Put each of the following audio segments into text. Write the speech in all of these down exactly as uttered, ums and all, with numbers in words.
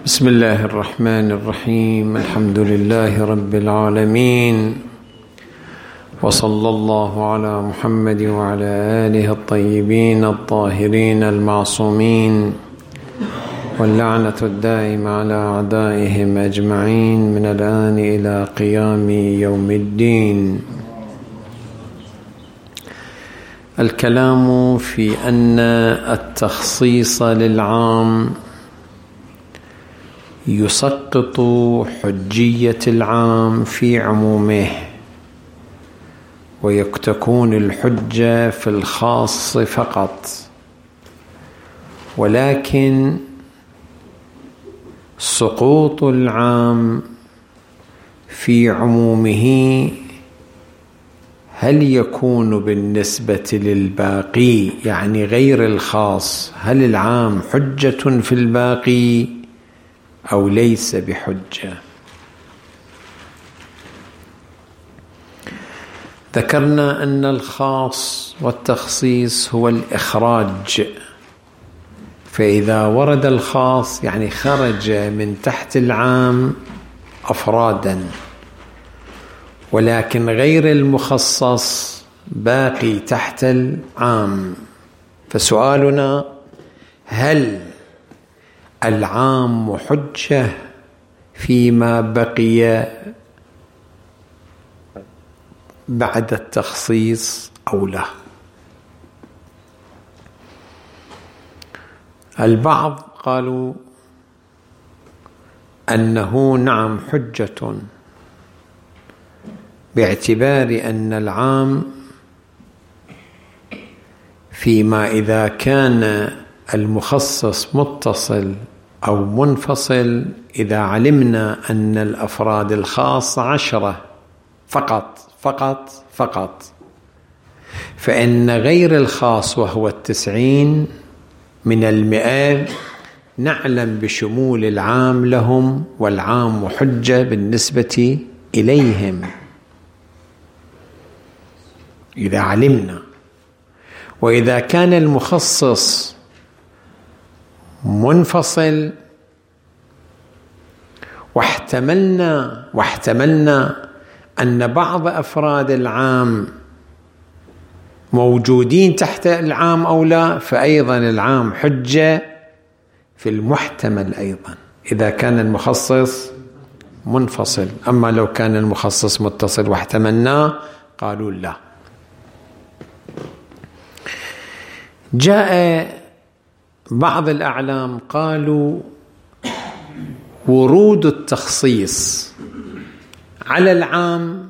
بسم الله الرحمن الرحيم. الحمد لله رب العالمين، وصلى الله على محمد وعلى آله الطيبين الطاهرين المعصومين، واللعنة الدائمة على أعدائهم أجمعين من الآن إلى قيام يوم الدين. الكلام في أن التخصيص للعام يسقط حجية العام في عمومه، وتكون الحجة في الخاص فقط، ولكن سقوط العام في عمومه هل يكون بالنسبة للباقي، يعني غير الخاص، هل العام حجة في الباقي أو ليس بحجة؟ ذكرنا أن الخاص والتخصيص هو الإخراج، فإذا ورد الخاص يعني خرج من تحت العام أفرادا، ولكن غير المخصص باقي تحت العام. فسؤالنا: هل العام حجة فيما بقي بعد التخصيص أو لا؟ البعض قالوا أنه نعم حجة، باعتبار أن العام فيما إذا كان المخصص متصل أو منفصل، إذا علمنا أن الأفراد الخاص عشرة فقط فقط فقط، فإن غير الخاص وهو التسعين من المئة نعلم بشمول العام لهم، والعام حجة بالنسبة إليهم إذا علمنا. وإذا كان المخصص منفصل واحتملنا واحتملنا أن بعض أفراد العام موجودين تحت العام أو لا، فأيضا العام حجة في المحتمل أيضا إذا كان المخصص منفصل. أما لو كان المخصص متصل واحتملناه قالوا لا. جاء بعض الأعلام قالوا ورود التخصيص على العام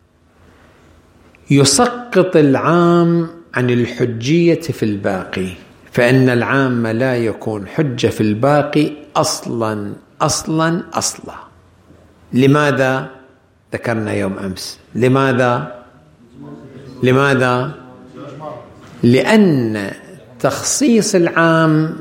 يسقط العام عن الحجية في الباقي، فإن العام لا يكون حجة في الباقي أصلا أصلا أصلا. لماذا؟ ذكرنا يوم أمس. لماذا؟ لماذا؟ لأن تخصيص العام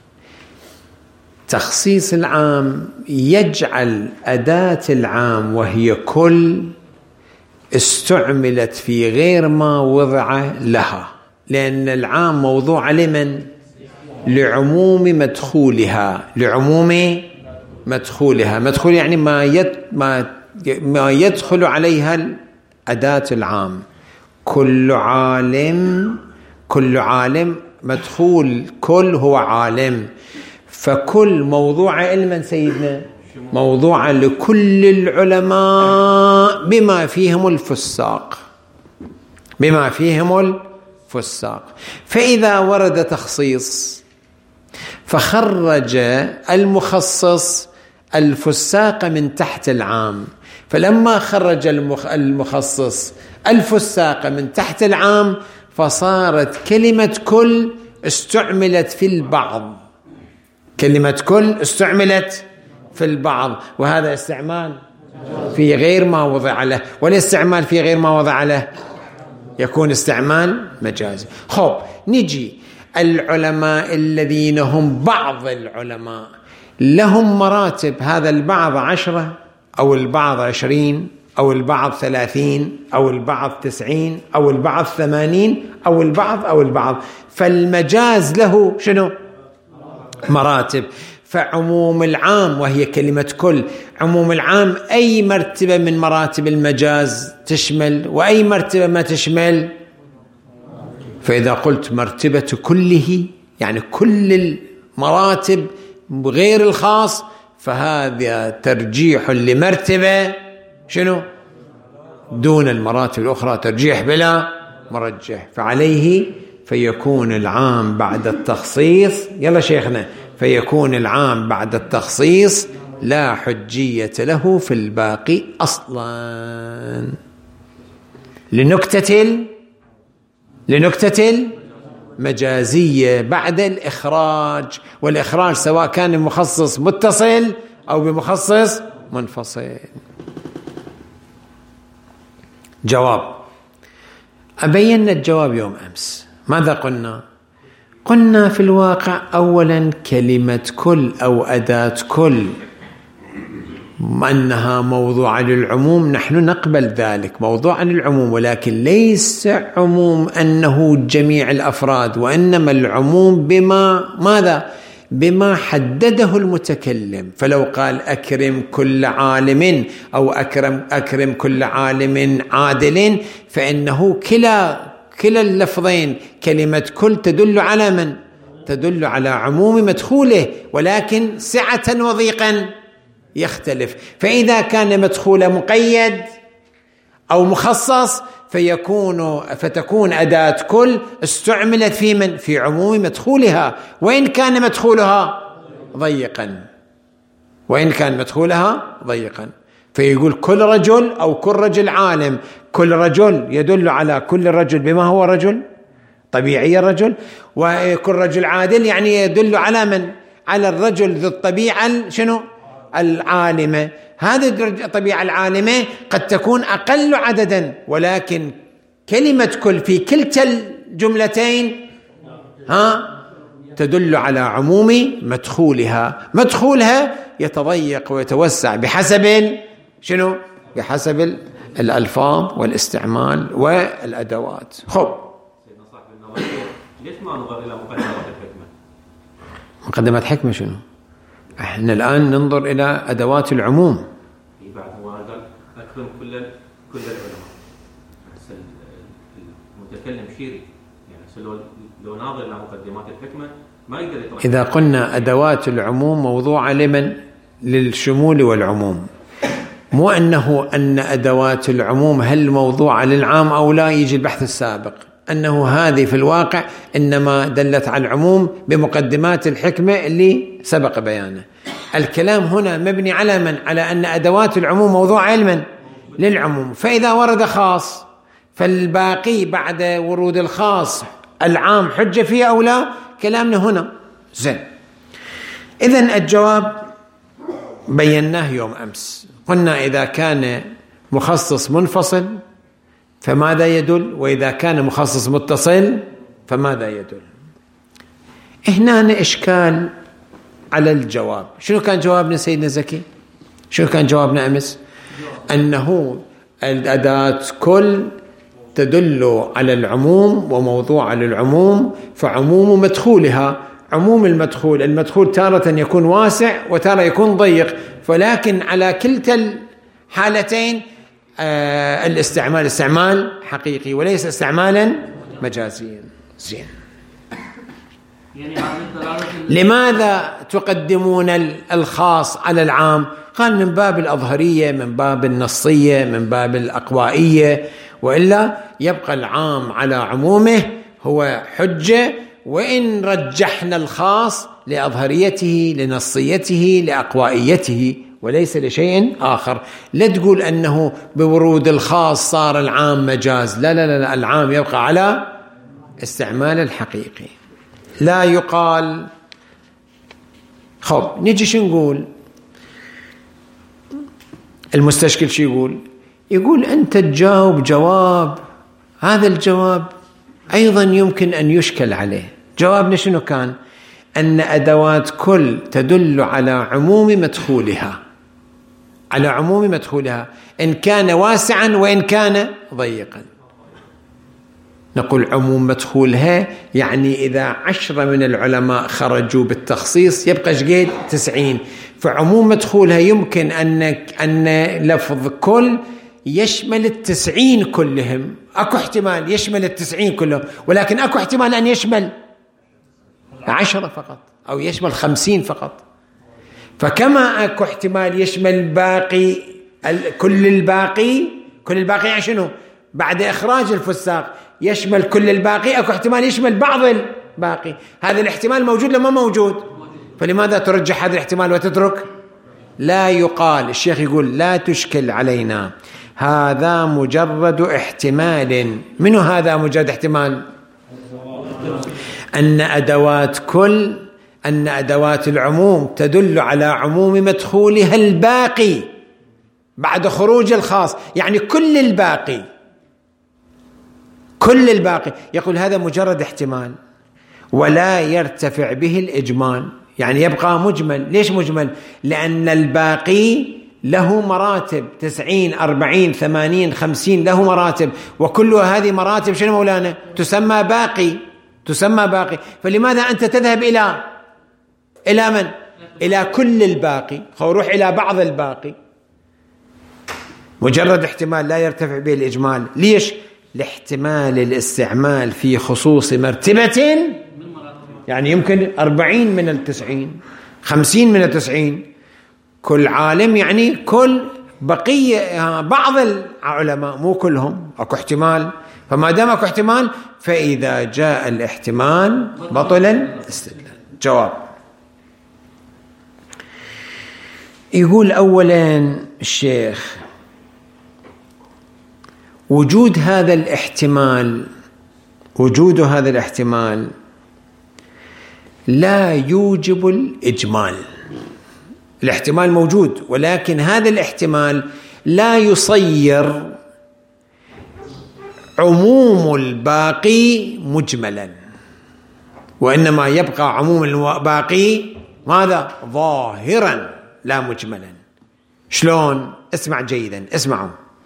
تخصيص العام يجعل أداة العام وهي كل استعملت في غير ما وضع لها، لأن العام موضوع لمن؟ لعموم مدخولها، لعموم مدخولها. مدخول يعني ما ما ما يدخل عليها أداة العام. كل عالم كل عالم مدخول كل هو عالم، فكل موضوع علما سيدنا موضوع لكل العلماء بما فيهم الفساق بما فيهم الفساق. فإذا ورد تخصيص فخرج المخصص الفساق من تحت العام، فلما خرج المخصص الفساق من تحت العام فصارت كلمة كل استعملت في البعض كلمة كل استعملت في البعض، وهذا استعمال في غير ما وضع له، والاستعمال في غير ما وضع له يكون استعمال مجازي. خب، نجي العلماء الذين هم بعض العلماء لهم مراتب، هذا البعض عشرة أو البعض عشرين أو البعض ثلاثين أو البعض تسعين أو البعض ثمانين أو البعض أو البعض، فالمجاز له شنو؟ مراتب. فعموم العام وهي كلمة كل، عموم العام أي مرتبة من مراتب المجاز تشمل وأي مرتبة ما تشمل. فإذا قلت مرتبة كله يعني كل المراتب غير الخاص، فهذا ترجيح لمرتبة شنو دون المراتب الأخرى، ترجيح بلا مرجح. فعليه فيكون العام بعد التخصيص، يلا شيخنا، فيكون العام بعد التخصيص لا حجية له في الباقي أصلا، لنكتة لنكتة المجازية بعد الإخراج، والإخراج سواء كان بمخصص متصل أو بمخصص منفصل. جواب، أبينا الجواب يوم أمس. ماذا قلنا؟ قلنا في الواقع أولا كلمة كل أو أداة كل أنها موضوع للعموم، نحن نقبل ذلك موضوع للعموم، ولكن ليس عموم أنه جميع الأفراد، وإنما العموم بما ماذا؟ بما حدده المتكلم. فلو قال أكرم كل عالم أو أكرم أكرم كل عالم عادل، فإنه كلا كلا اللفظين كلمة كل تدل على من؟ تدل على عموم مدخوله، ولكن سعة وضيقا يختلف. فإذا كان مدخوله مقيد أو مخصص فيكون فتكون أداة كل استعملت في من؟ في عموم مدخولها، وإن كان مدخولها ضيقا وإن كان مدخولها ضيقا فيقول كل رجل أو كل رجل عالم. كل رجل يدل على كل رجل بما هو رجل طبيعي الرجل، وكل رجل عادل يعني يدل على من؟ على الرجل ذو الطبيعة شنو؟ العالمة. هذه الطبيعة العالمة قد تكون أقل عددا، ولكن كلمة كل في كلتا الجملتين ها تدل على عموم مدخولها. مدخولها يتضيق ويتوسع بحسب شنو؟ بحسب الألفاظ والاستعمال والأدوات. خب، ليش ما ننظر إلى مقدمات الحكمة؟ مقدمات حكمة شنو؟ احنا الآن ننظر إلى أدوات العموم. بعد هو قال أكرم كل كل العلماء، المتكلم شيري يعني لو لو ناظر إلى مقدمات الحكمة ما يقدر يطرح. إذا قلنا أدوات العموم موضوعة لمن؟ للشمول والعموم، مو أنه أن أدوات العموم هل موضوعة للعام أو لا. يجي البحث السابق أنه هذه في الواقع إنما دلت على العموم بمقدمات الحكمة اللي سبق بيانه. الكلام هنا مبني على من؟ على أن أدوات العموم موضوع علما للعموم، فإذا ورد خاص فالباقي بعد ورود الخاص العام حجة فيه أو لا. كلامنا هنا زين. إذن الجواب بيناه يوم أمس، قلنا إذا كان مخصص منفصل فماذا يدل، وإذا كان مخصص متصل فماذا يدل. هنا إشكال على الجواب. شنو كان جوابنا سيدنا زكي؟ شنو كان جوابنا أمس؟ أنه الأداة كل تدل على العموم وموضوع للعموم، فعموم مدخولها عموم المدخول. المدخول تارة يكون واسع وتارة يكون ضيق، ولكن على كلتا الحالتين آه الاستعمال استعمال حقيقي وليس استعمالا مجازيا. زين. لماذا تقدمون الخاص على العام؟ قال من باب الأظهرية، من باب النصية، من باب الأقوائية، وإلا يبقى العام على عمومه هو حجة، وإن رجحنا الخاص لأظهريته لنصيته لأقوائيته وليس لشيء آخر. لا تقول أنه بورود الخاص صار العام مجاز، لا لا لا، العام يبقى على استعمال الحقيقي. لا يقال. خب نجي شو نقول؟ المستشكل شو يقول؟ يقول أنت تجاوب جواب، هذا الجواب أيضا يمكن أن يشكل عليه. جوابنا شنو كان؟ أن أدوات كل تدل على عموم مدخولها، على عموم مدخولها إن كان واسعا وإن كان ضيقا. نقول عموم مدخولها يعني إذا عشرة من العلماء خرجوا بالتخصيص يبقى شقيد تسعين، فعموم مدخولها يمكن أن أن لفظ كل يشمل التسعين كلهم. أكو احتمال يشمل التسعين كلهم، ولكن أكو احتمال أن يشمل عشرة فقط أو يشمل خمسين فقط. فكما أكو احتمال يشمل باقي كل الباقي، كل الباقي شنو؟ بعد إخراج الفساق يشمل كل الباقي، أكو احتمال يشمل بعض الباقي. هذا الاحتمال موجود لما موجود، فلماذا ترجح هذا الاحتمال وتترك؟ لا يقال، الشيخ يقول لا تشكل علينا، هذا مجرد احتمال. منو هذا مجرد احتمال؟ أن أدوات كل أن أدوات العموم تدل على عموم مدخولها الباقي بعد خروج الخاص، يعني كل الباقي كل الباقي. يقول هذا مجرد احتمال ولا يرتفع به الإجمال، يعني يبقى مجمل. ليش مجمل؟ لأن الباقي له مراتب، تسعين أربعين ثمانين خمسين له مراتب، وكل هذه مراتب شنو مولانا؟ تسمى باقي، تسمى باقي. فلماذا أنت تذهب إلى إلى من؟ إلى كل الباقي، خو روح إلى بعض الباقي. مجرد احتمال لا يرتفع به الإجمال. ليش؟ لاحتمال الاستعمال في خصوص مرتبة، يعني يمكن أربعين من التسعين، خمسين من التسعين، كل عالم يعني كل بقية بعض العلماء مو كلهم، أكو احتمال. فما دام أكو احتمال فإذا جاء الاحتمال بطل الاستدلال. جواب. يقول أولا الشيخ وجود هذا الاحتمال، وجود هذا الاحتمال لا يوجب الإجمال. الاحتمال موجود، ولكن هذا الاحتمال لا يصير عموم الباقي مجملا، وإنما يبقى عموم الباقي ماذا؟ ظاهرا لا مجملا. شلون؟ اسمع جيدا، اسمعوا.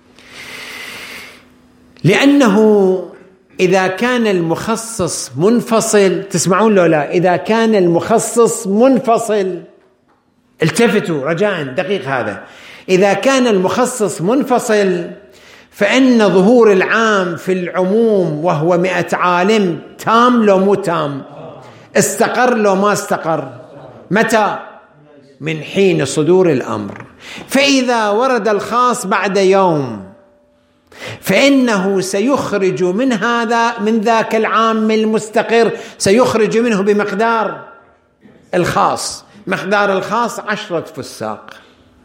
لأنه إذا كان المخصص منفصل، تسمعون لو لا؟ إذا كان المخصص منفصل، التفتوا رجاء دقيق هذا، إذا كان المخصص منفصل فإن ظهور العام في العموم وهو مئة عالم تام لو مو تام؟ استقر لو ما استقر؟ متى؟ من حين صدور الأمر. فإذا ورد الخاص بعد يوم فإنه سيخرج من هذا من ذاك العام المستقر، سيخرج منه بمقدار الخاص. مقدار الخاص عشرة فساق،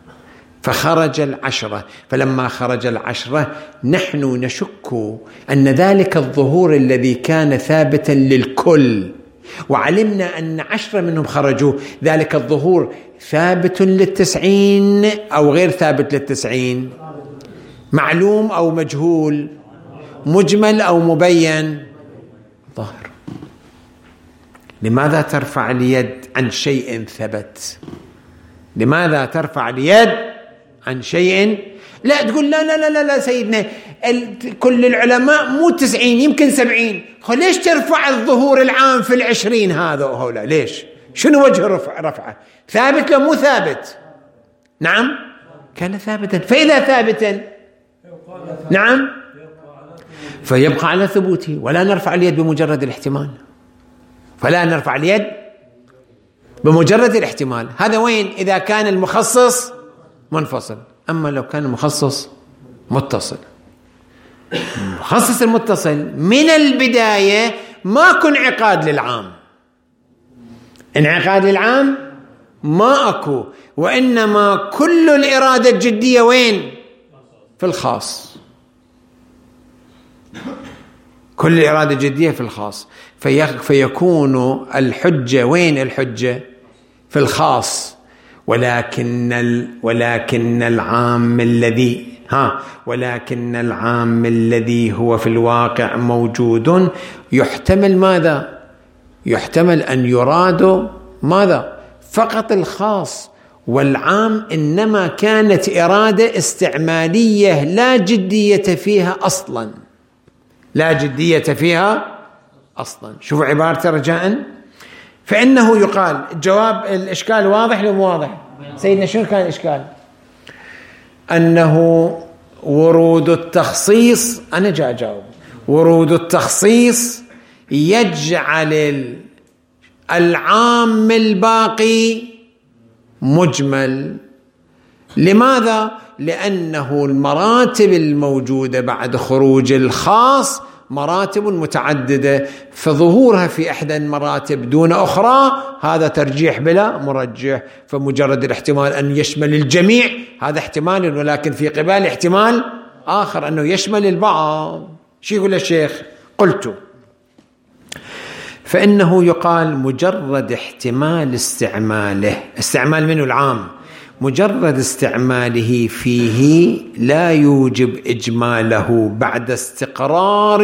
فخرج العشرة. فلما خرج العشرة نحن نشك أن ذلك الظهور الذي كان ثابتا للكل وعلمنا أن عشرة منهم خرجوا، ذلك الظهور ثابت للتسعين أو غير ثابت للتسعين؟ معلوم أو مجهول؟ مجمل أو مبين؟ ظاهر. لماذا ترفع اليد عن شيء ثبت؟ لماذا ترفع اليد عن شيء؟ لا تقول لا لا لا لا, لا سيدنا كل العلماء مو تسعين يمكن سبعين، ليش ترفع الظهور العام في العشرين هذا وهولا؟ ليش؟ شنو وجه رفع رفعه؟ ثابت لو مو ثابت؟ نعم كان ثابتا. فإذا ثابتا نعم فيبقى على ثبوته، ولا نرفع اليد بمجرد الاحتمال، فلا نرفع اليد بمجرد الاحتمال. هذا وين؟ إذا كان المخصص منفصل. أما لو كان المخصص متصل، المخصص المتصل من البداية ماكو انعقاد للعام، انعقاد للعام ما أكو، وإنما كل الإرادة الجدية وين؟ في الخاص. كل الإرادة الجدية في الخاص، فيكون الحجة وين؟ الحجة في الخاص. ولكن ال ولكن العام الذي ها ولكن العام الذي هو في الواقع موجود يحتمل ماذا؟ يحتمل أن يراد ماذا؟ فقط الخاص، والعام إنما كانت إرادة استعمالية لا جدية فيها أصلا. لا جدية فيها أصلا. شوفوا عبارتي رجاء. فإنه يقال، الجواب الإشكال واضح لو مو واضح؟ سيدنا شنو كان الإشكال؟ أنه ورود التخصيص، أنا جاء أجاوب، ورود التخصيص يجعل العام الباقي مجمل. لماذا؟ لأنه المراتب الموجودة بعد خروج الخاص مراتب متعددة، فظهورها في إحدى المراتب دون أخرى هذا ترجيح بلا مرجح. فمجرد الاحتمال أن يشمل الجميع هذا احتمال، ولكن في قبال احتمال آخر أنه يشمل البعض. شو يقول الشيخ؟ قلت فإنه يقال مجرد احتمال استعماله، استعمال منه العام، مجرد استعماله فيه لا يوجب إجماله بعد استقرار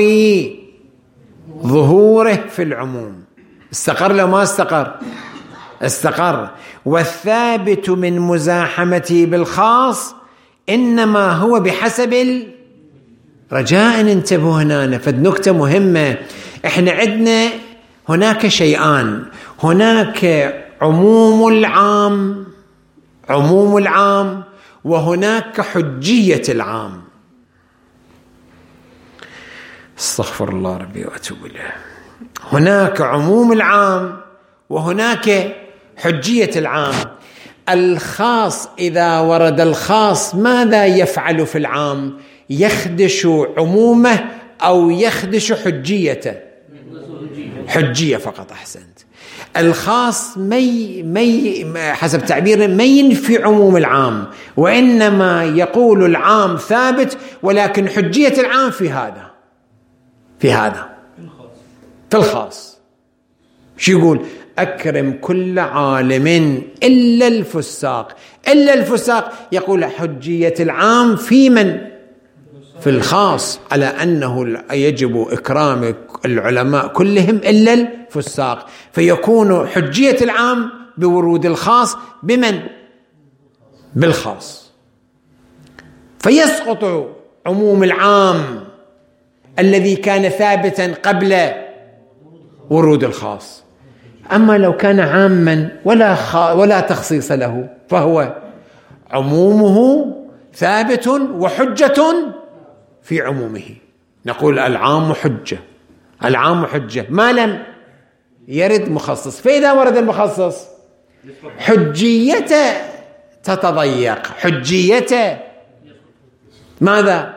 ظهوره في العموم. استقر لو ما استقر؟ استقر. والثابت من مزاحمته بالخاص إنما هو بحسب رجاء. انتبهوا هنا، فد نكتة مهمة. احنا عندنا هناك شيئان، هناك عموم العام، عموم العام، وهناك حجية العام. استغفر الله ربي وأتوب إليه. هناك عموم العام وهناك حجية العام. الخاص إذا ورد الخاص ماذا يفعل في العام؟ يخدش عمومه أو يخدش حجيته؟ حجية فقط. أحسنت. الخاص مي مي حسب تعبيره ما ينفي عموم العام، وإنما يقول العام ثابت ولكن حجية العام في هذا في هذا في الخاص. شو يقول؟ أكرم كل عالم إلا الفساق. إلا الفساق يقول حجية العام في من؟ في الخاص، على أنه يجب إكرام العلماء كلهم إلا الفساق، فيكون حجية العام بورود الخاص بمن؟ بالخاص، فيسقط عموم العام الذي كان ثابتا قبل ورود الخاص. أما لو كان عاما ولا خ... ولا تخصيص له فهو عمومه ثابت وحجة في عمومه. نقول العام حجة، العام حجة ما لم يرد مخصص. فإذا ورد المخصص حجيته تتضيق، حجيته ماذا؟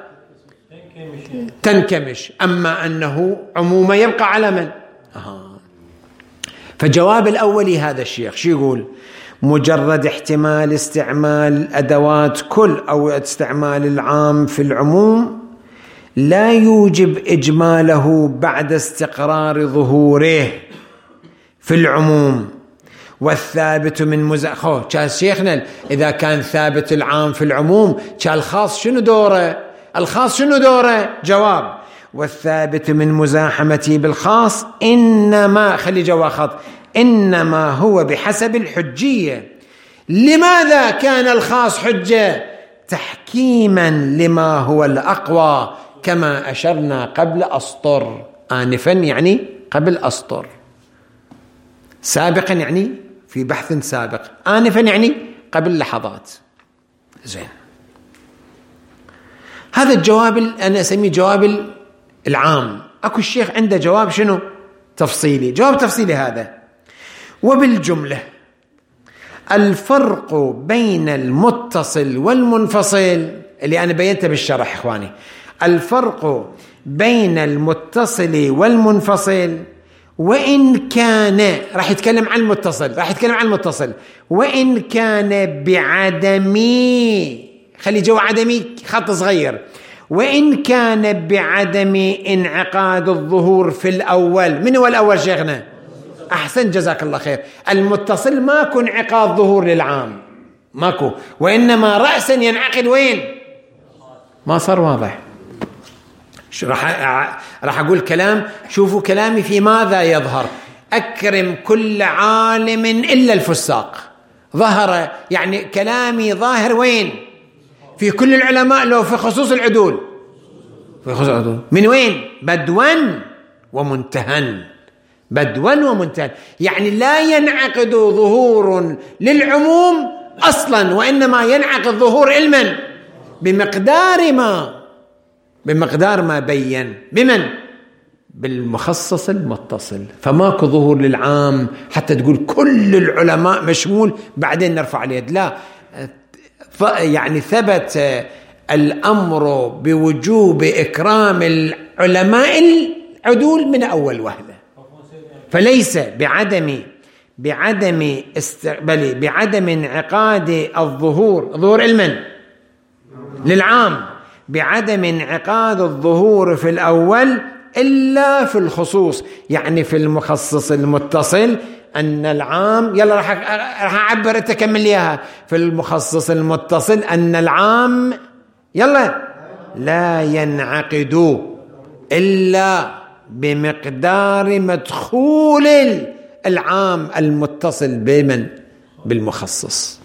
تنكمش. أما أنه عموما يبقى على من؟ آه. فجواب الأولي هذا الشيخ شو يقول؟ مجرد احتمال استعمال أدوات كل أو استعمال العام في العموم لا يوجب إجماله بعد استقرار ظهوره في العموم. والثابت من مزاحمة كان شيخنا إذا كان ثابت العام في العموم كان الخاص شنو دوره؟ الخاص شنو دوره؟ جواب والثابت من مزاحمته بالخاص إنما خلي جوا خط إنما هو بحسب الحجية. لماذا كان الخاص حجة؟ تحكيما لما هو الأقوى كما أشرنا قبل أسطر آنفا، يعني قبل أسطر، سابقا يعني في بحث سابق، آنفا يعني قبل لحظات. زين، هذا الجواب أنا أسميه جواب العام. أكو الشيخ عنده جواب شنو؟ تفصيلي. جواب تفصيلي هذا. وبالجملة الفرق بين المتصل والمنفصل اللي أنا بينته بالشرح إخواني، الفرق بين المتصل والمنفصل وإن كان راح يتكلم عن المتصل راح يتكلم عن المتصل وإن كان بعدمي، خلي جو عدمي خط صغير، وإن كان بعدم انعقاد الظهور في الأول. من هو الأول شيخنا؟ أحسن جزاك الله خير. المتصل ماكو انعقاد ظهور للعام، ماكو، وإنما رأسا ينعقد وين؟ ما صار واضح؟ راح راح أقول كلام، شوفوا كلامي في ماذا يظهر. أكرم كل عالم إلا الفساق. ظهر يعني كلامي ظاهر وين؟ في كل العلماء لو في خصوص العدول؟ من وين؟ بدوا ومنتهى، بدوا ومنتهى، يعني لا ينعقد ظهور للعموم أصلا، وإنما ينعقد ظهور علما بمقدار ما بمقدار ما بين بمن؟ بالمخصص المتصل. فماكو ظهور للعام حتى تقول كل العلماء مشمول بعدين نرفع اليد، لا، يعني ثبت الأمر بوجوب إكرام العلماء العدول من أول وهلة، فليس بعدم بعدم استقبال بعدم انعقاد الظهور ظهور علما للعام بعدم انعقاد الظهور في الأول إلا في الخصوص، يعني في المخصص المتصل أن العام، يلا راح راح أعبر أنت كمل ليها، في المخصص المتصل أن العام يلا لا ينعقد إلا بمقدار مدخول العام المتصل بمن؟ بالمخصص.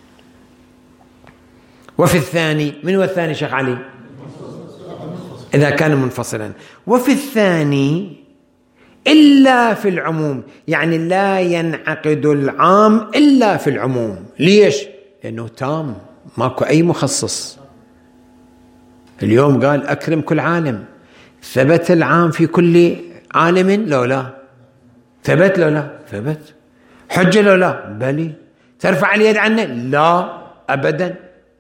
وفي الثاني، من هو الثاني شيخ علي؟ إذا كان منفصلا. وفي الثاني إلا في العموم، يعني لا ينعقد العام إلا في العموم. ليش؟ لأنه تام، ماكو أي مخصص. اليوم قال أكرم كل عالم، ثبت العام في كل عالم لو لا؟ ثبت لو لا؟ ثبت. حجة لو لا؟ بلي. ترفع اليد عنه؟ لا أبدا.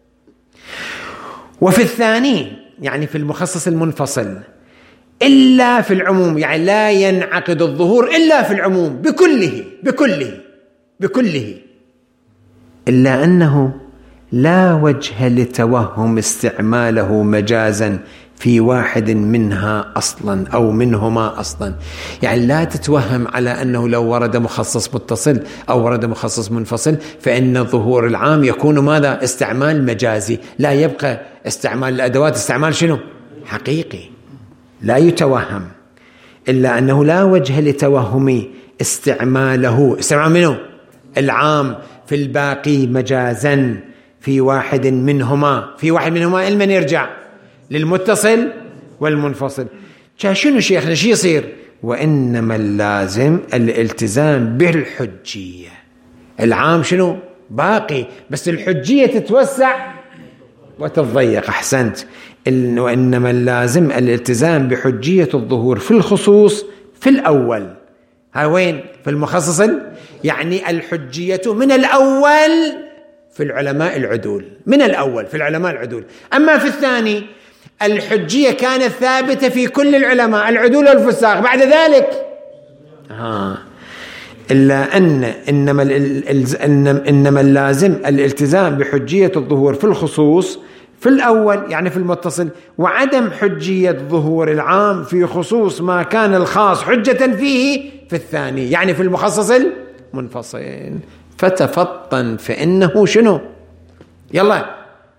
وفي الثاني يعني في المخصص المنفصل إلا في العموم، يعني لا ينعقد الظهور إلا في العموم بكله بكله بكله، إلا أنه لا وجه لتوهم استعماله مجازا في واحد منها أصلا أو منهما أصلا. يعني لا تتوهم على أنه لو ورد مخصص متصل أو ورد مخصص منفصل فإن ظهور العام يكون ماذا؟ استعمال مجازي، لا، يبقى استعمال الأدوات استعمال شنو؟ حقيقي، لا يتوهم. إلا أنه لا وجه لتوهم استعماله، استعمال منه العام في الباقي مجازا في واحد منهما، في واحد منهما علما يرجع للمتصل والمنفصل. شنو شيخنا شي يصير؟ وإنما اللازم الالتزام بالحجية. العام شنو؟ باقي، بس الحجية تتوسع وتتضيق. أحسنت. وإنما اللازم الالتزام بحجية الظهور في الخصوص في الأول. ها وين؟ في المخصص، يعني الحجية من الأول في العلماء العدول، من الأول في العلماء العدول. أما في الثاني الحجية كانت ثابتة في كل العلماء العدول والفساق بعد ذلك. ها إلا أن إنما, إنما اللازم الالتزام بحجية الظهور في الخصوص في الأول، يعني في المتصل، وعدم حجية ظهور العام في خصوص ما كان الخاص حجة فيه في الثاني، يعني في المخصص المنفصل. فتفطن فإنه شنو؟ يلا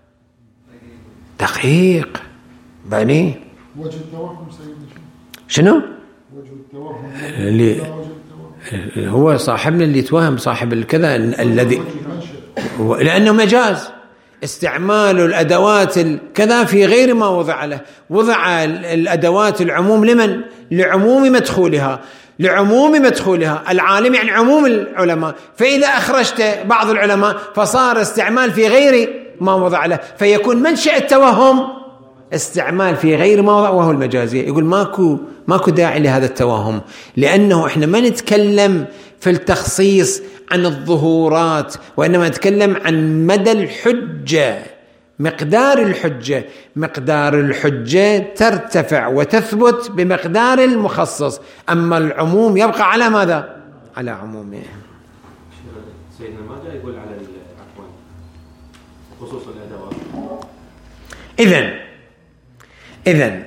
دقيق بني. وجه التوهم سيدنا شنو؟ وجه التوهم اللي هو صاحبنا اللي يتوهم صاحب الكذا الذي، لأنه مجاز استعمال الأدوات الكذا في غير ما وضع له. وضع الأدوات العموم لمن؟ لعموم مدخولها، لعموم مدخولها العالم، يعني عموم العلماء. فإذا أخرجت بعض العلماء فصار استعمال في غير ما وضع له، فيكون منشأ التوهم استعمال في غير ما وضع وهو المجازية. يقول ماكو ماكو داعي لهذا التوهم، لأنه إحنا ما نتكلم في التخصيص عن الظهورات، وإنما نتكلم عن مدى الحجة، مقدار الحجة. مقدار الحجة ترتفع وتثبت بمقدار المخصص، أما العموم يبقى على ماذا؟ على عمومه. سيدنا ما جاء يقول على العفو خصوص الأدوات. إذن إذن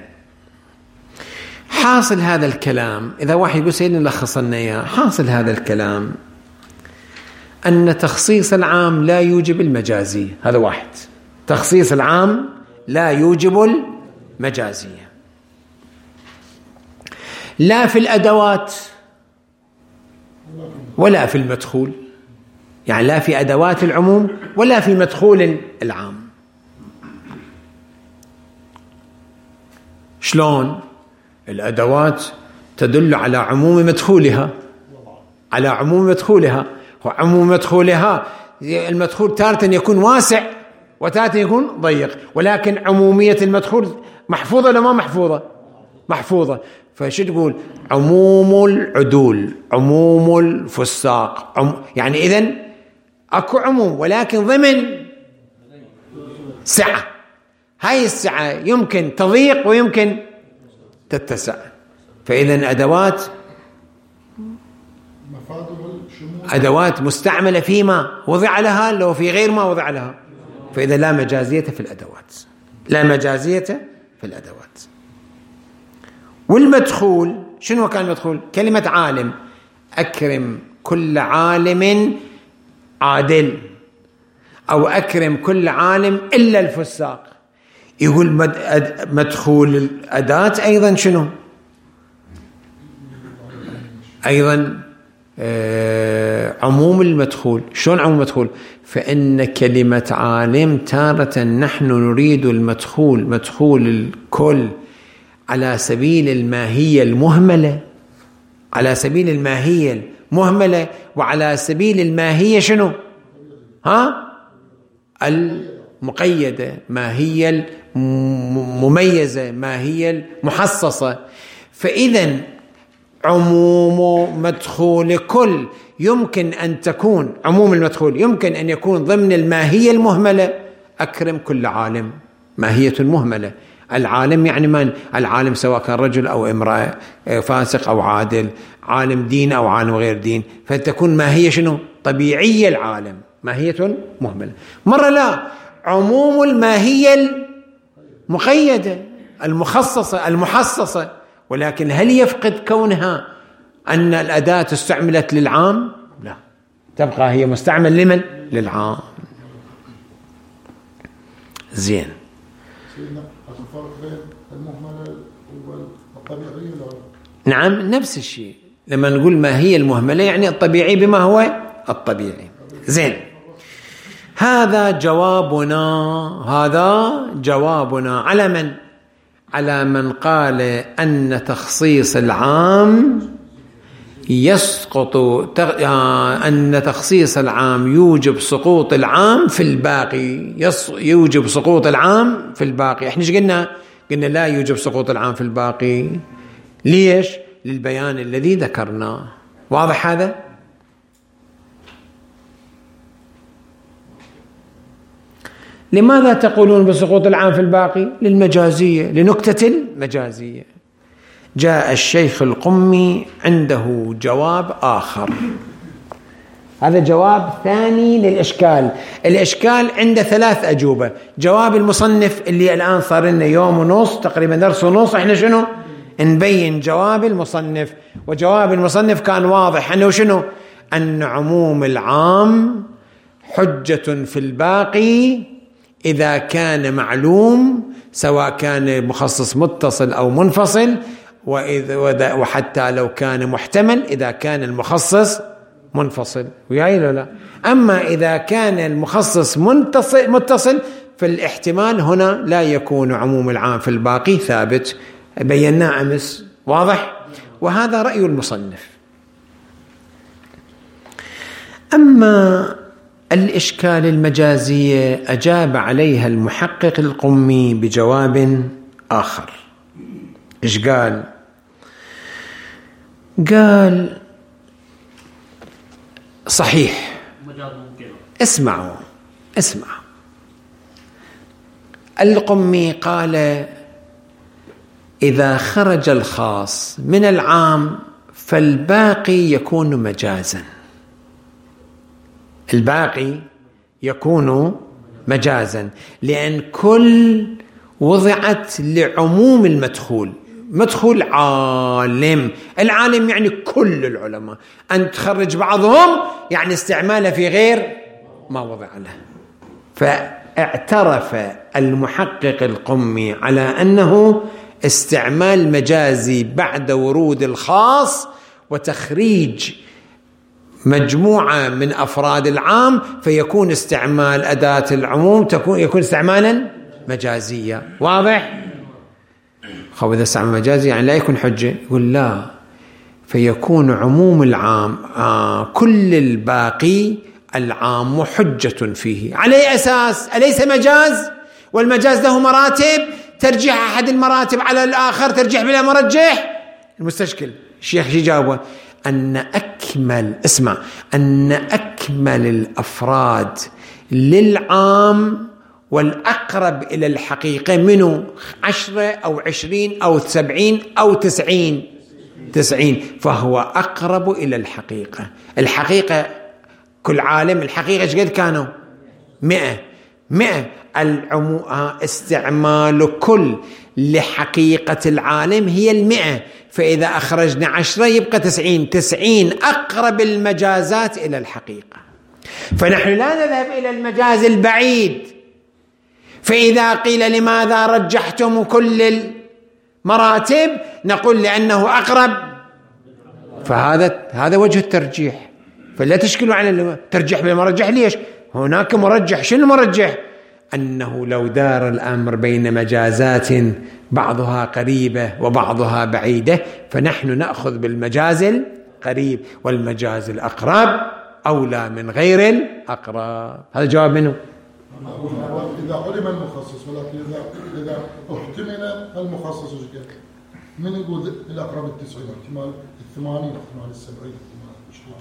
حاصل هذا الكلام، إذا واحد يقول سيدنا لخصنا إياه، حاصل هذا الكلام أن تخصيص العام لا يوجب المجازي. هذا واحد، تخصيص العام لا يوجب المجازية، لا في الأدوات ولا في المدخول، يعني لا في أدوات العموم ولا في مدخول العام. شلون؟ الأدوات تدل على عموم مدخولها، على عموم مدخولها، وعموم مدخولها المدخول تارة يكون واسع وتارة يكون ضيق، ولكن عمومية المدخول محفوظة ولا ما محفوظة؟ محفوظة. فشو تقول؟ عموم العدول، عموم الفساق، عم... يعني إذن أكو عموم ولكن ضمن سعة، هاي السعة يمكن تضيق ويمكن تتسع. فإذن أدوات أدوات مستعملة فيما وضع لها لو في غير ما وضع لها، فإذا لا مجازية في الأدوات، لا مجازية في الأدوات. والمدخول شنو كان المدخول؟ كلمة عالم، أكرم كل عالم عادل، أو أكرم كل عالم إلا الفساق. يقول مدخول الأداة أيضا شنو؟ أيضا آه عموم المدخول. شلون عموم المدخول؟ فإن كلمة عالم تارة نحن نريد المدخول، مدخول الكل على سبيل الماهية المهملة، على سبيل الماهية المهملة، وعلى سبيل الماهية شنو؟ ها؟ المقيدة، ماهية المميزة، ماهية المحصصة. فإذا عموم مدخول كل يمكن أن تكون، عموم المدخول يمكن أن يكون ضمن الماهية المهملة. أكرم كل عالم، ماهية مهملة. العالم يعني من؟ العالم سواء كان رجل أو امرأة، فاسق أو عادل، عالم دين أو عالم غير دين، فتكون ماهية شنو؟ طبيعية العالم، ماهية مهملة. مرة لا، عموم الماهية المقيدة المخصصة المحصصة. ولكن هل يفقد كونها أن الأداة استعملت للعام؟ لا، تبقى هي مستعمل لمن؟ للعام. زين. الفرق بين المهملة والطبيعية؟ نعم، نفس الشيء. لما نقول ما هي المهملة يعني الطبيعي بما هو الطبيعي. زين، هذا جوابنا، هذا جوابنا على من؟ على من قال أن تخصيص العام يسقط، أن تخصيص العام يوجب سقوط العام في الباقي، يوجب سقوط العام في الباقي. احنا ايش قلنا؟ قلنا لا يوجب سقوط العام في الباقي. ليش؟ للبيان الذي ذكرناه. واضح هذا؟ لماذا تقولون بسقوط العام في الباقي؟ للمجازية، لنكتة المجازية. جاء الشيخ القمي عنده جواب آخر، هذا جواب ثاني للإشكال. الإشكال عنده ثلاث أجوبة. جواب المصنف اللي الآن صار لنا يوم ونص تقريبا، درس ونص، احنا شنو نبين جواب المصنف. وجواب المصنف كان واضح أنه شنو؟ أن عموم العام حجة في الباقي إذا كان معلوم، سواء كان مخصص متصل أو منفصل، وإذا وحتى لو كان محتمل إذا كان المخصص منفصل. وياي لا لا. أما إذا كان المخصص متصل متصل فالاحتمال هنا لا يكون عموم العام في الباقي ثابت، بيناه أمس. واضح؟ وهذا رأي المصنف. أما الإشكال المجازية أجاب عليها المحقق القمي بجواب آخر. إيش قال؟ قال صحيح، اسمعوا اسمعوا القمي قال إذا خرج الخاص من العام فالباقي يكون مجازا، الباقي يكون مجازا، لأن كل وضعت لعموم المدخول. مدخول عالم، العالم يعني كل العلماء، أن تخرج بعضهم يعني استعماله في غير ما وضع له. فاعترف المحقق القمي على أنه استعمال مجازي بعد ورود الخاص وتخريج مجموعة من أفراد العام، فيكون استعمال أداة العموم تكون يكون استعمالا مجازيا. واضح؟ خو إذا استعمل مجازي يعني لا يكون حجة. يقول لا، فيكون عموم العام آه كل الباقي العام حجة فيه. على أي أساس؟ أليس مجاز؟ والمجاز له مراتب، ترجيح أحد المراتب على الآخر ترجيح بلا مرجح. المستشكل الشيخ شي جاوبه؟ أن أكمل اسمع أن أكمل الأفراد للعام والأقرب إلى الحقيقة منه عشرة أو عشرين أو سبعين أو تسعين تسعين، فهو أقرب إلى الحقيقة. الحقيقة كل عالم الحقيقة ايش قد كانوا؟ مئة مئة. العمو استعمال كل لحقيقة العالم هي المئة، فإذا أخرجنا عشرة يبقى تسعين. تسعين أقرب المجازات إلى الحقيقة، فنحن لا نذهب إلى المجاز البعيد. فإذا قيل لماذا رجحتم كل المراتب نقول لأنه أقرب، فهذا هذا وجه الترجيح. فلا تشكلوا على الترجيح بالمرجح. ليش؟ هناك مرجح. شنو المرجح؟ أنه لو دار الأمر بين مجازات بعضها قريبة وبعضها بعيدة فنحن نأخذ بالمجاز القريب، والمجاز الأقرب أولى من غير الأقرب. هذا جواب منه. إذا علم المخصص، ولكن إذا إذا احتمل المخصص من يقول الأقرب التسعين، احتمال الثمانين، احتمال السبعين، احتمال الشهر.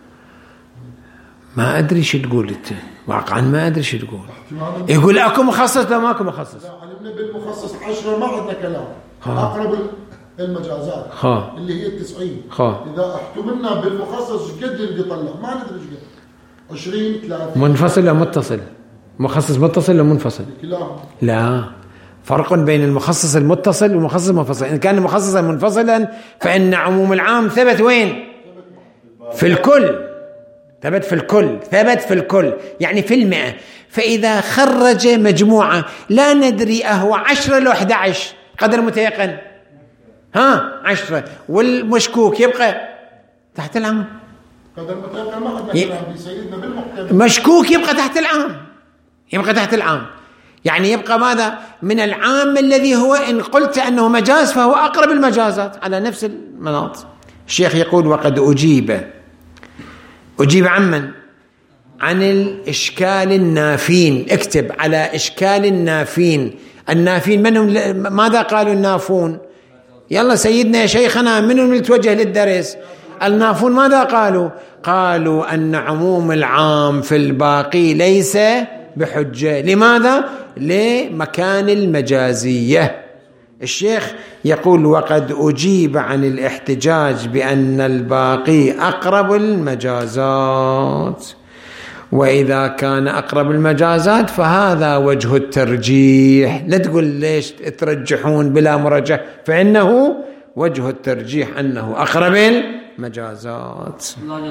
ما أدري شو تقول أنت، واقعا ما أدري شو تقول. يقول أكو مخصص لا ماكو مخصص. لا علمنا بالمخصص عشرة ما عندنا كلام. أقرب المجازات خا. اللي هي التسعين. خا. إذا احتملنا بالمخصص قد اللي طلع ما ندري ايش قد. عشرين ثلاثين. منفصل ولا متصل؟ مخصص متصل ولا منفصل؟ كلاهما. لا، فرق بين المخصص المتصل والمخصص المنفصل. إن كان مخصصا منفصلا فإن عموم العام ثبت وين؟ في الكل. ثبت في الكل، ثبت في الكل يعني في المئة. فإذا خرج مجموعة لا ندري أهو عشرة لو أحد عشر قدر متيقن، ها عشرة، والمشكوك يبقى تحت العام. قدر متيقن ما عندنا كلام سيدنا بالمحكم. مشكوك يبقى تحت العام، يبقى تحت العام. يعني يبقى ماذا؟ من العام الذي هو إن قلت أنه مجاز فهو أقرب المجازات على نفس المناط. الشيخ يقول وقد أجيب أجيب عمن؟ عن الإشكال النافين. اكتب على إشكال النافين. النافين من هم؟ ماذا قالوا النافون؟ يلا سيدنا يا شيخنا منهم يتوجه للدرس. النافون ماذا قالوا؟ قالوا أن عموم العام في الباقي ليس بحجة. لماذا؟ لمكان المجازية. الشيخ يقول وقد أجيب عن الاحتجاج بأن الباقي أقرب المجازات، وإذا كان أقرب المجازات فهذا وجه الترجيح. لا تقول ليش ترجحون بلا مرجح، فإنه وجه الترجيح أنه أقرب المجازات.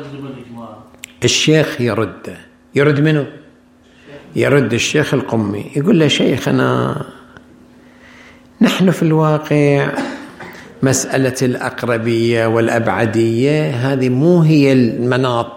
الشيخ يرد يرد منه؟ يرد الشيخ القمي يقول له شيخنا نحن في الواقع مسألة الأقربية والأبعدية هذه مو هي المناط،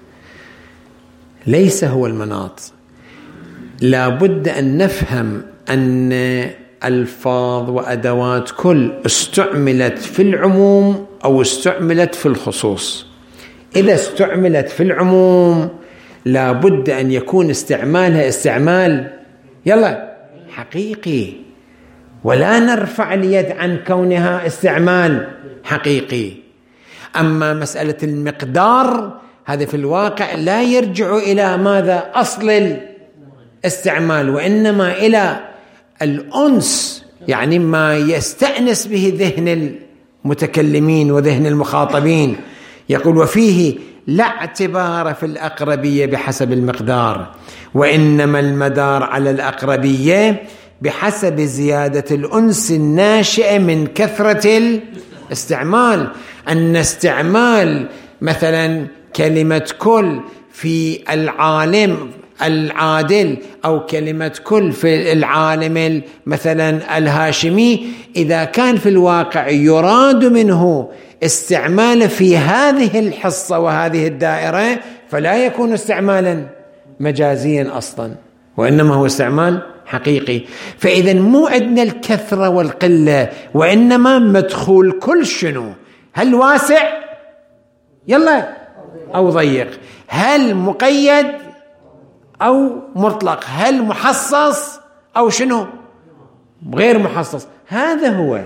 ليس هو المناط. لا بد أن نفهم أن ألفاظ وأدوات كل استعملت في العموم أو استعملت في الخصوص. إذا استعملت في العموم لا بد أن يكون استعمالها استعمال يلا حقيقي، ولا نرفع اليد عن كونها استعمال حقيقي. أما مسألة المقدار هذا في الواقع لا يرجع إلى ماذا أصل الاستعمال، وإنما إلى الأنس، يعني ما يستأنس به ذهن المتكلمين وذهن المخاطبين. يقول وفيه لا اعتبار في الأقربية بحسب المقدار، وإنما المدار على الأقربية بحسب زيادة الأنس الناشئة من كثرة الاستعمال. أن استعمال مثلا كلمة كل في العالم العادل أو كلمة كل في العالم مثلا الهاشمي، إذا كان في الواقع يراد منه استعمال في هذه الحصة وهذه الدائرة فلا يكون استعمالا مجازيا أصلا، وإنما هو استعمال حقيقي. فإذا مو عندنا الكثرة والقلة، وإنما مدخول كل شنو، هل واسع يلا أو ضيق، هل مقيد أو مطلق، هل محصص أو شنو غير محصص. هذا هو.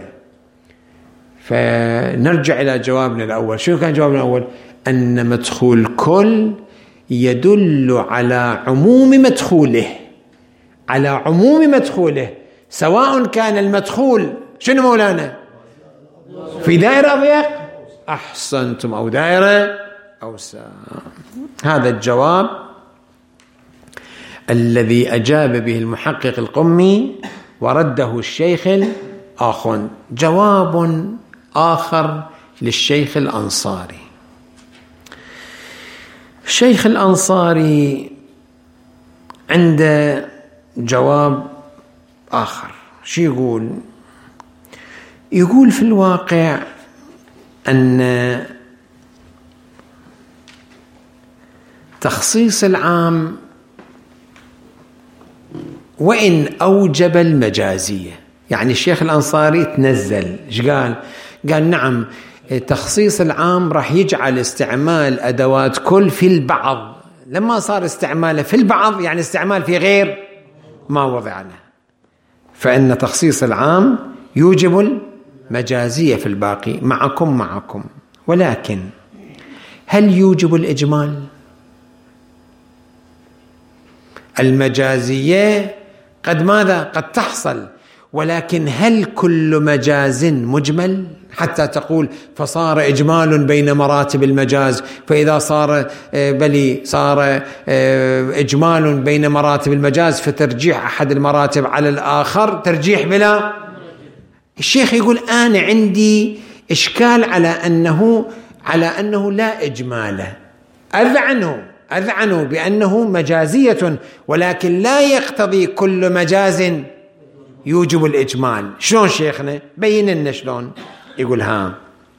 فنرجع إلى جوابنا الأول. شنو كان جوابنا الأول؟ أن مدخول كل يدل على عموم مدخوله، على عموم مدخوله، سواء كان المدخول شنو مولانا في دائرة أضيق أحسنتم أو دائرة أوسع. هذا الجواب الذي أجاب به المحقق القمي ورده الشيخ الآخون. جواب آخر للشيخ الأنصاري. الشيخ الأنصاري عنده جواب آخر. شو يقول؟ يقول في الواقع أن تخصيص العام وإن أوجب المجازية، يعني الشيخ الأنصاري تنزل ايش قال؟ قال نعم تخصيص العام راح يجعل استعمال أدوات كل في البعض، لما صار استعماله في البعض يعني استعمال في غير ما وضع له، فإن تخصيص العام يوجب المجازية في الباقي، معكم معكم. ولكن هل يوجب الإجمال؟ المجازية قد ماذا؟ قد تحصل، ولكن هل كل مجاز مجمل حتى تقول فصار إجمال بين مراتب المجاز، فإذا صار بلي صار إجمال بين مراتب المجاز فترجيح أحد المراتب على الآخر ترجيح بلا. الشيخ يقول أنا عندي إشكال على أنه على أنه لا إجمال، أذعنه أذعنه بأنه مجازية، ولكن لا يقتضي كل مجاز يوجب الإجمال. شلون شيخنا؟ بين لنا شلون. يقول ها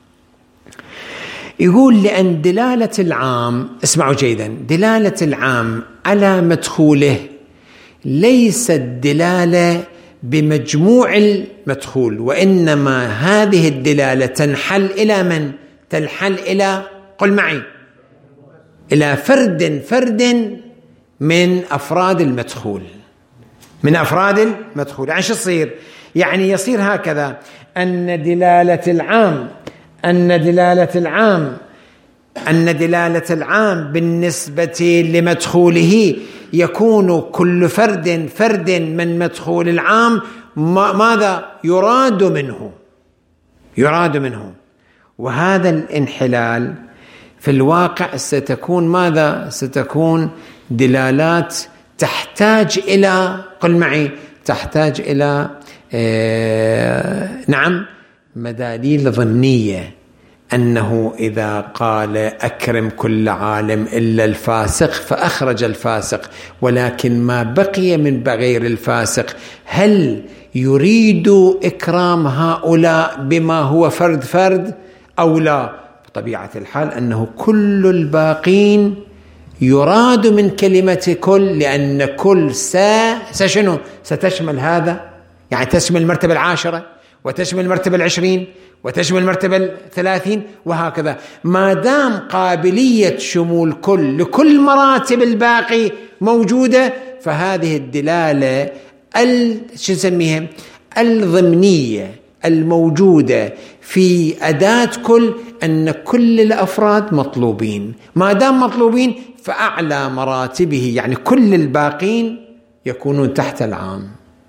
يقول لأن دلالة العام، اسمعوا جيدا، دلالة العام على مدخوله ليست دلالة بمجموع المدخول، وإنما هذه الدلالة تنحل إلى من؟ تنحل إلى، قل معي، إلى فرد فرد من أفراد المدخول، من أفراد المدخول. يعني شو يصير؟ يعني يصير هكذا أن دلالة العام أن دلالة العام أن دلالة العام بالنسبة لمدخوله يكون كل فرد فرد من مدخول العام ماذا يراد منه يراد منه وهذا الانحلال في الواقع ستكون ماذا؟ ستكون دلالات تحتاج إلى، قل معي، تحتاج إلى آه نعم مداليل ظنية، أنه إذا قال أكرم كل عالم إلا الفاسق فأخرج الفاسق، ولكن ما بقي من غير الفاسق هل يريد إكرام هؤلاء بما هو فرد فرد أو لا؟ بطبيعة الحال أنه كل الباقين يراد من كلمة كل، لأن كل سا سشنو ستشمل هذا، يعني تشمل المرتبة العاشرة وتشمل المرتبة العشرين وتشمل المرتبة الثلاثين وهكذا. ما دام قابلية شمول كل لكل مراتب الباقي موجودة، فهذه الدلالة ال شو نسميها الضمنية الموجودة في أداة كل أن كل الأفراد مطلوبين، ما دام مطلوبين فأعلى مراتبه يعني كل الباقين يكونون تحت العام،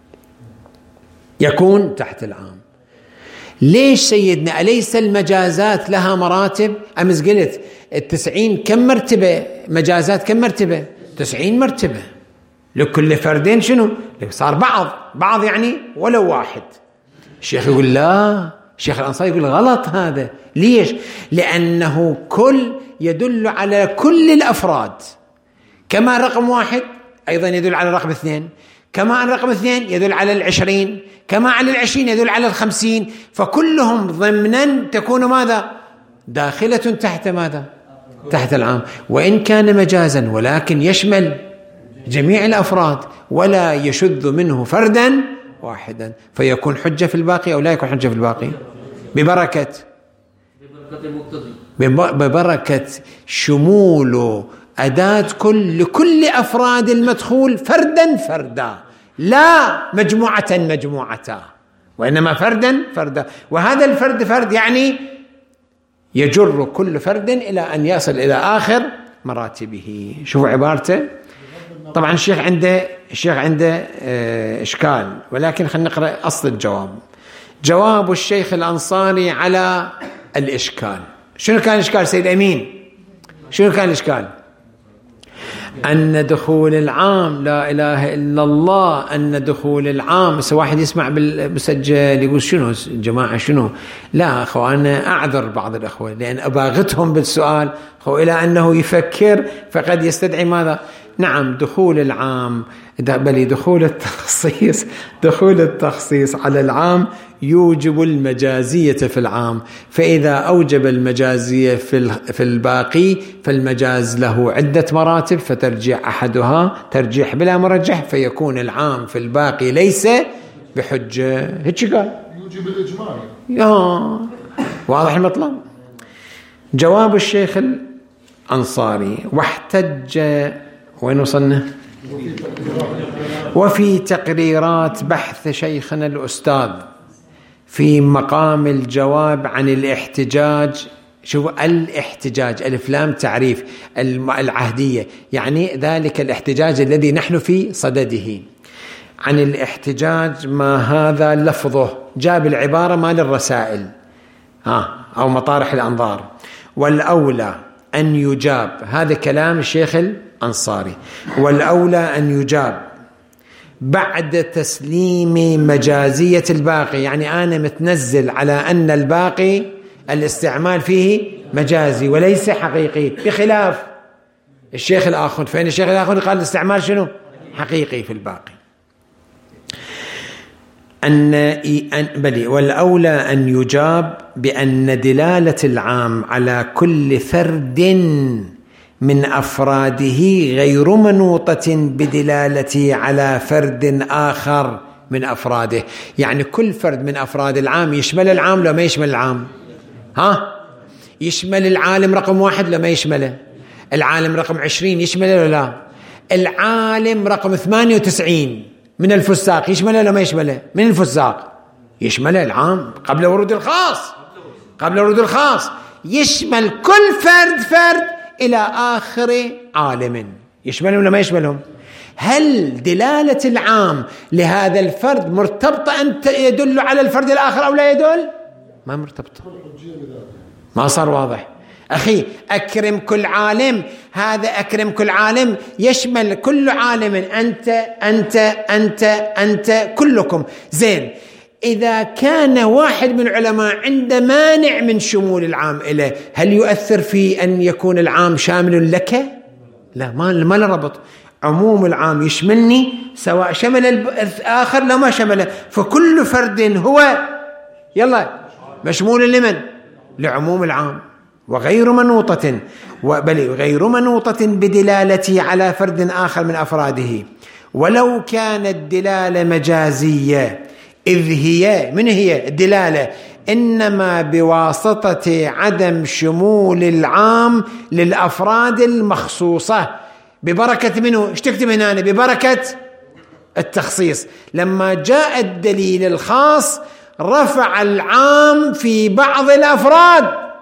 يكون تحت العام. ليش سيدنا؟ أليس المجازات لها مراتب؟ أمس قلت التسعين كم مرتبة مجازات؟ كم مرتبة؟ تسعين مرتبة لكل فردين شنو؟ صار بعض بعض يعني ولو واحد. الشيخ يقول لا، الشيخ الأنصاري يقول غلط هذا. ليش؟ لأنه كل يدل على كل الأفراد، كما رقم واحد أيضا يدل على رقم اثنين، كما أن رقم اثنين يدل على العشرين، كما على العشرين يدل على الخمسين، فكلهم ضمنا تكون ماذا؟ داخلة تحت ماذا؟ تحت العام، وإن كان مجازا ولكن يشمل جميع الأفراد ولا يشذ منه فردا واحدا، فيكون حجة في الباقي أو لا يكون حجة في الباقي؟ ببركة ببركة شمول أداة كل لكل أفراد المدخول فردا فردا، لا مجموعة مجموعة، وإنما فردا فردا. وهذا الفرد فرد يعني يجر كل فرد إلى أن يصل إلى آخر مراتبه. شوفوا عبارته. طبعا الشيخ عنده الشيخ عنده إشكال، ولكن خلينا نقرأ أصل الجواب. جواب الشيخ الأنصاري على الإشكال. شنو كان الإشكال سيد أمين؟ شنو كان الإشكال؟ أن دخول العام، لا إله إلا الله، أن دخول العام. واحد يسمع بالمسجل يقول شنو جماعة شنو؟ لا أخوة، أنا أعذر بعض الأخوة لأن أباغتهم بالسؤال أخوة إلى أنه يفكر فقد يستدعي ماذا؟ نعم دخول العام، بل دخول التخصيص دخول التخصيص على العام يوجب المجازية في العام، فإذا أوجب المجازية في في الباقي فالمجاز له عدة مراتب، فترجيح أحدها ترجيح بلا مرجح، فيكون العام في الباقي ليس بحجة. هيك قال يوجب الإجمال. آه واضح المطلب. جواب الشيخ الأنصاري. واحتج، وين وصلنا؟ وفي تقريرات بحث شيخنا الأستاذ في مقام الجواب عن الاحتجاج. شوفوا الاحتجاج، ألف لام تعريف العهدية، يعني ذلك الاحتجاج الذي نحن في صدده. عن الاحتجاج ما هذا لفظه، جاب العبارة مال الرسائل ها أو مطارح الأنظار. والأولى أن يجاب، هذا كلام الشيخ الأنصاري، والأولى أن يجاب بعد تسليم مجازية الباقي، يعني أنا متنزل على أن الباقي الاستعمال فيه مجازي وليس حقيقي، بخلاف الشيخ الآخر. فإن الشيخ الآخر قال الاستعمال شنو؟ حقيقي في الباقي. أن بلي والأولى أن يجاب بأن دلالة العام على كل فرد من أفراده غير منوطة بدلالته على فرد آخر من أفراده. يعني كل فرد من أفراد العام يشمل العام لو ما يشمل العام؟ ها؟ يشمل العالم رقم واحد لو ما يشمله؟ العالم رقم عشرين يشمله ولا لا؟ العالم رقم ثمانية وتسعين من الفساق يشمله لو ما يشمله؟ من الفساق يشمله العام قبل ورود الخاص، قبل ورود الخاص يشمل كل فرد فرد إلى آخر عالم، يشملهم ولا ما يشملهم؟ هل دلالة العام لهذا الفرد مرتبطة أن يدل على الفرد الآخر أو لا يدل؟ ما مرتبطة، ما صار واضح. أخي أكرم كل عالم، هذا أكرم كل عالم يشمل كل عالم، أنت أنت أنت أنت كلكم. زين، إذا كان واحد من العلماء عنده مانع من شمول العام إليه، هل يؤثر في أن يكون العام شامل لك؟ لا، ما ما له ربط. عموم العام يشملني سواء شمل الآخر لو ما شمله، فكل فرد هو يلا مشمول لمن؟ لعموم العام، وغير منوطة بل غير منوطة بدلالته على فرد آخر من أفراده. ولو كانت الدلالة مجازية، إذ هي من هي الدلالة؟ إنما بواسطة عدم شمول العام للأفراد المخصوصة ببركة منه. ايش تكتب هنا؟ ببركة التخصيص. لما جاء الدليل الخاص رفع العام في بعض الأفراد،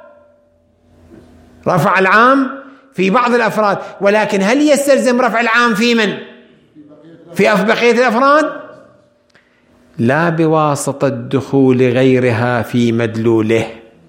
رفع العام في بعض الأفراد، ولكن هل يستلزم رفع العام في من؟ في بقية الأفراد؟ لا، بواسطة دخول غيرها في مدلوله.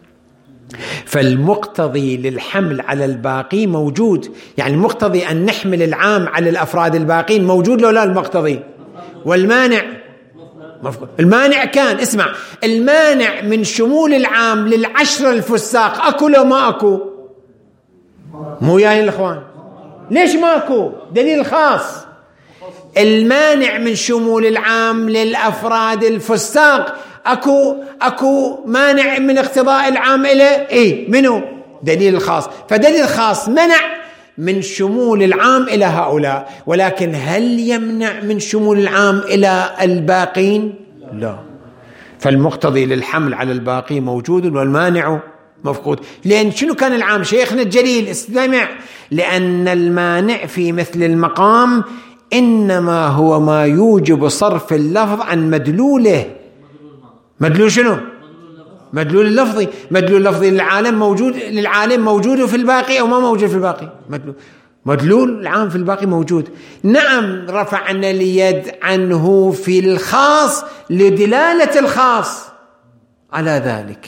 فالمقتضي للحمل على الباقي موجود، يعني المقتضي أن نحمل العام على الأفراد الباقين موجود لو لا المقتضي؟ والمانع مفقود. المانع كان، اسمع، المانع من شمول العام للعشرة الفساق أكو لو ما أكو؟ مو ياين الإخوان؟ ليش ما أكو؟ دليل خاص. المانع من شمول العام للأفراد الفساق أكو أكو مانع من اقتضاء العام إليه، إيه منه؟ دليل خاص. فدليل خاص منع من شمول العام إلى هؤلاء، ولكن هل يمنع من شمول العام إلى الباقين؟ لا. فالمقتضي للحمل على الباقي موجود والمانع مفقود. لأن شنو كان العام؟ شيخنا الجليل استمع، لأن المانع في مثل المقام إنما هو ما يوجب صرف اللفظ عن مدلوله. مدلول شنو؟ مدلول اللفظي. مدلول اللفظي للعالم موجود، للعالم موجود في الباقي أو ما موجود في الباقي؟ مدلول مدلول العام في الباقي موجود. نعم رفعنا اليد عنه في الخاص لدلالة الخاص على ذلك،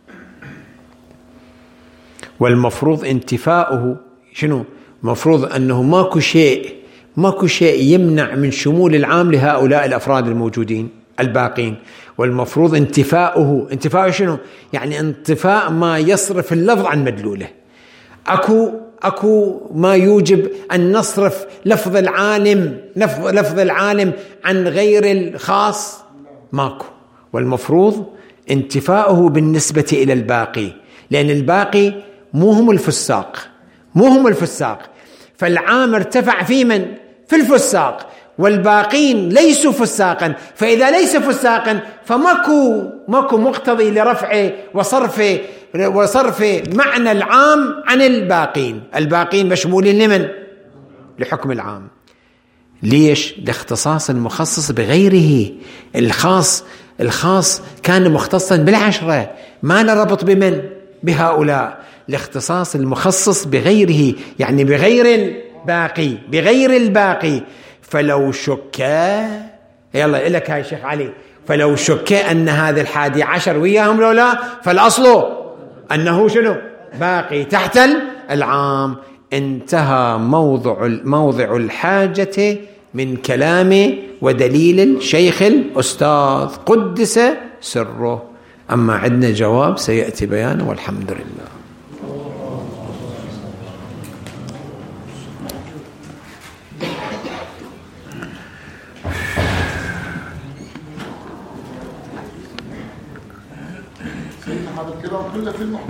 والمفروض انتفاؤه. شنو مفروض؟ أنه ماكو شيء ماكو شيء يمنع من شمول العام لهؤلاء الأفراد الموجودين الباقين، والمفروض انتفاؤه. انتفاؤه شنو؟ يعني انتفاء ما يصرف اللفظ عن مدلوله. أكو أكو ما يوجب أن نصرف لفظ العالم لفظ العالم عن غير الخاص؟ ماكو. والمفروض انتفاؤه بالنسبة إلى الباقي، لأن الباقي مو هم الفساق مو هم الفساق فالعام ارتفع في من؟ في الفساق، والباقين ليسوا فساقا، فإذا ليس فساقا فماكو ماكو مقتضي لرفعه وصرفه وصرف معنى العام عن الباقين. الباقين مشمولين لمن؟ لحكم العام. ليش؟ لاختصاص المخصص بغيره. الخاص الخاص كان مختصا بالعشرة، ما له ربط بمن؟ بهؤلاء. لاختصاص المخصص بغيره، يعني بغير الباقي بغير الباقي. فلو شك، يلا لك هاي شيخ علي، فلو شك أن هذا الحادي عشر وياهم لو لا، فالأصل أنه شنو؟ باقي تحت العام. انتهى موضع موضع الحاجة من كلام ودليل الشيخ الأستاذ قدس سره. أما عندنا جواب سيأتي بيانه، والحمد لله. هذا الكلام كله في المحتوى.